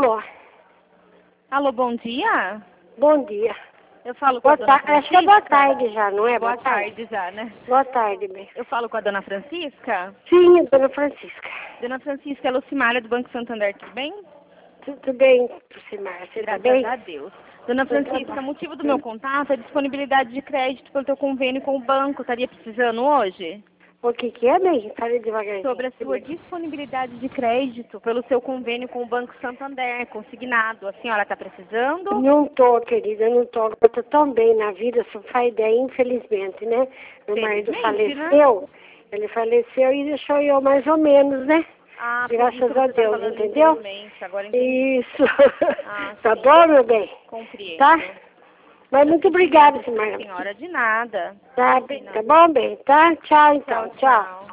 Alô? Alô, bom dia? Bom dia. Eu falo com a dona Francisca? Acho que é boa tarde já, não é? Boa tarde já, né? Boa tarde, bem. Eu falo com a dona Francisca? Sim, dona Francisca. Dona Francisca, é Lucimária do Banco Santander, tudo bem? Tudo bem, Lucimar? Você tá Graças bem? a Deus. Dona Então tá Francisca, bom. o motivo do meu contato é disponibilidade de crédito pelo teu convênio com o banco. Estaria precisando hoje? O que é, bem? Fale devagarzinho. Sobre a sua disponibilidade de crédito pelo seu convênio com o Banco Santander, consignado. A senhora está precisando? Não tô, querida, não tô. Eu tô tão bem na vida, só faz ideia, infelizmente, né? Meu marido Felizmente, faleceu, né? ele faleceu e deixou eu mais ou menos, né? Ah, por Graças isso a você tá Deus, falando entendeu? infelizmente, agora entendi. Isso. Ah, Tá sim. bom, meu bem? Compreendo. Tá? Mas Eu muito sinto obrigada, muito, senhora. senhora, de nada. Tá, Imagina. tá bom, bem? Tá? Tchau, então. Tchau, Tchau. tchau.